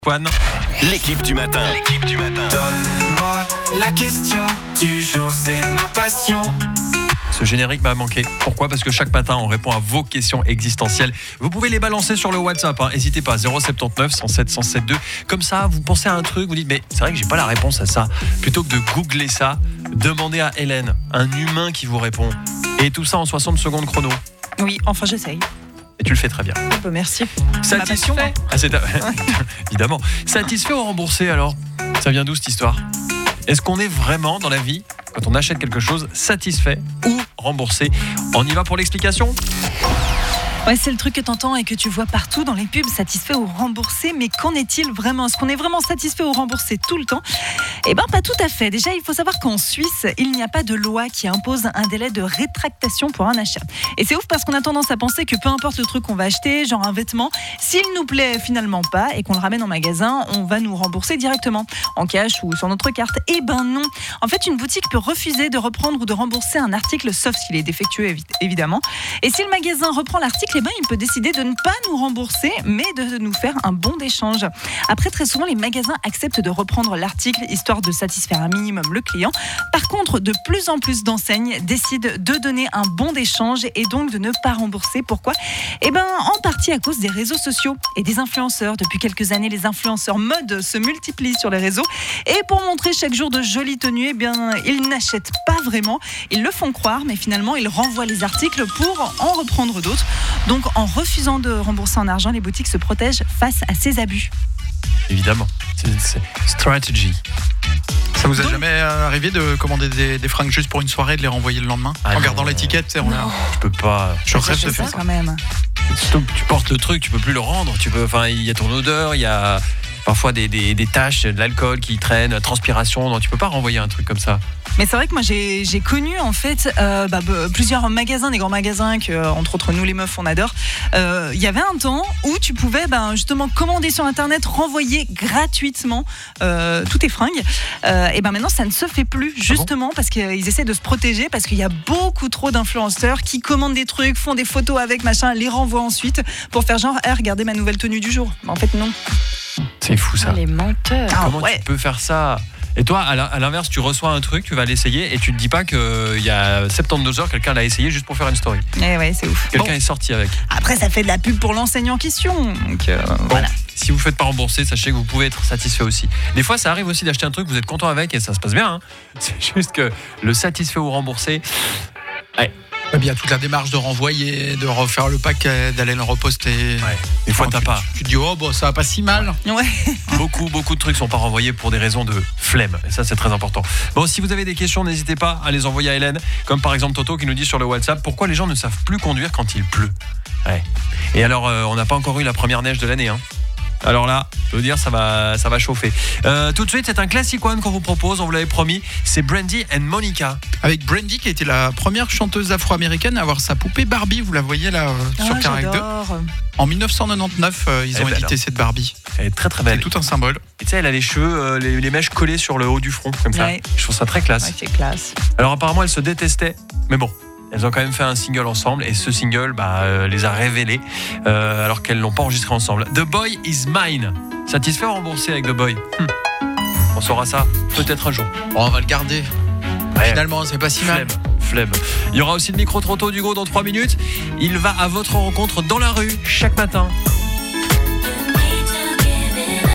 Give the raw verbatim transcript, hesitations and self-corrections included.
Juan. L'équipe du matin. L'équipe du matin. Donne-moi la question du jour, c'est ma passion. Ce générique m'a manqué. Pourquoi ? Parce que chaque matin, on répond à vos questions existentielles. Vous pouvez les balancer sur le WhatsApp. Hein. N'hésitez pas, zéro sept neuf cent sept cent sept deux. Comme ça, vous pensez à un truc, vous dites, mais c'est vrai que j'ai pas la réponse à ça. Plutôt que de googler ça, demandez à Hélène, un humain qui vous répond. Et tout ça en soixante secondes chrono. Oui, enfin j'essaye. Et tu le fais très bien. Un peu, merci. Satisfait ? Ah, c'est ta... Évidemment. Satisfait ou remboursé alors ? Ça vient d'où cette histoire ? Est-ce qu'on est vraiment dans la vie, quand on achète quelque chose, satisfait ou remboursé ? On y va pour l'explication ? Ouais, c'est le truc que t'entends et que tu vois partout dans les pubs, satisfait ou remboursé. Mais qu'en est-il vraiment ? Est-ce qu'on est vraiment satisfait ou remboursé tout le temps ? Eh ben, pas tout à fait. Déjà, il faut savoir qu'en Suisse, il n'y a pas de loi qui impose un délai de rétractation pour un achat. Et c'est ouf parce qu'on a tendance à penser que peu importe le truc qu'on va acheter, genre un vêtement, s'il nous plaît finalement pas et qu'on le ramène en magasin, on va nous rembourser directement, en cash ou sur notre carte. Eh ben non. En fait, une boutique peut refuser de reprendre ou de rembourser un article, sauf s'il est défectueux, évidemment. Et si le magasin reprend l'article, eh ben, il peut décider de ne pas nous rembourser, mais de nous faire un bon d'échange. Après, très souvent, les magasins acceptent de reprendre l'article, histoire de satisfaire un minimum le client. Par contre, de plus en plus d'enseignes décident de donner un bon d'échange et donc de ne pas rembourser. Pourquoi ? Eh ben, en partie à cause des réseaux sociaux et des influenceurs. Depuis quelques années, les influenceurs mode se multiplient sur les réseaux. Et pour montrer chaque jour de jolies tenues, eh bien, ils n'achètent pas vraiment. Ils le font croire, mais finalement, ils renvoient les articles pour en reprendre d'autres. Donc, en refusant de rembourser en argent, les boutiques se protègent face à ces abus. Évidemment, c'est, c'est strategy. Ça vous a jamais arrivé de commander des, des fringues juste pour une soirée et de les renvoyer le lendemain ah en non. gardant l'étiquette? On a... Tu peux pas. Je rêve de ça faire ça quand même. Tu portes le truc, tu peux plus le rendre. Tu peux. Enfin, il y a ton odeur, il y a parfois des, des, des taches, de l'alcool qui traîne, transpiration. Non, tu peux pas renvoyer un truc comme ça. Mais c'est vrai que moi j'ai, j'ai connu en fait euh, bah, b- plusieurs magasins, des grands magasins que euh, entre autres nous les meufs on adore. Il euh, y avait un temps où tu pouvais bah, justement commander sur internet, renvoyer gratuitement euh, tous tes fringues. Euh, et ben maintenant ça ne se fait plus justement ah bon parce qu'ils essaient de se protéger parce qu'il y a beaucoup trop d'influenceurs qui commandent des trucs, font des photos avec machin, les renvoient ensuite pour faire genre hey, regardez ma nouvelle tenue du jour. Mais en fait non. C'est fou ça. Ah, les menteurs. Comment ah, ouais. tu peux faire ça ? Et toi, à l'inverse, tu reçois un truc, tu vas l'essayer et tu te dis pas qu'il y a soixante-douze heures, quelqu'un l'a essayé juste pour faire une story. Eh ouais, c'est ouf. Quelqu'un bon. est sorti avec. Après, ça fait de la pub pour l'enseignant en question. Donc, euh, bon, voilà. Si vous ne faites pas rembourser, sachez que vous pouvez être satisfait aussi. Des fois, ça arrive aussi d'acheter un truc, vous êtes content avec et ça se passe bien. Hein. C'est juste que le satisfait ou remboursé. Ouais. Eh bien, toute la démarche de renvoyer, de refaire le paquet, d'aller le reposter. Ouais. Des fois, enfin, t'as tu, pas. Tu te dis, oh, bon, ça va pas si mal. Ouais. Beaucoup, beaucoup de trucs sont pas renvoyés pour des raisons de flemme. Et ça, c'est très important. Bon, si vous avez des questions, n'hésitez pas à les envoyer à Hélène. Comme par exemple Toto qui nous dit sur le WhatsApp pourquoi les gens ne savent plus conduire quand il pleut. Ouais. Et alors, euh, on n'a pas encore eu la première neige de l'année, hein. Alors là, je veux dire, ça va, ça va chauffer. Euh, tout de suite, c'est un classic one qu'on vous propose, on vous l'avait promis. C'est Brandy and Monica. Avec Brandy, qui a été la première chanteuse afro-américaine à avoir sa poupée Barbie. Vous la voyez là euh, ah, sur Carac deux. En dix-neuf cent quatre-vingt-dix-neuf, euh, ils ont belle, édité hein. cette Barbie. Elle est très très belle. C'est tout un symbole. Et tu sais, elle a les cheveux, euh, les, les mèches collées sur le haut du front, comme ça. Ouais. Je trouve ça très classe. Ouais, c'est classe. Alors apparemment, elles se détestaient, mais bon. Elles ont quand même fait un single ensemble et ce single bah, euh, les a révélés euh, alors qu'elles l'ont pas enregistré ensemble. The Boy Is Mine. Satisfait ou remboursé avec The Boy hum. On saura ça peut-être un jour. Bon, on va le garder. Ouais. Finalement, c'est pas si mal. Flemme, flemme. Il y aura aussi le micro-trotto d'Hugo dans trois minutes. Il va à votre rencontre dans la rue chaque matin.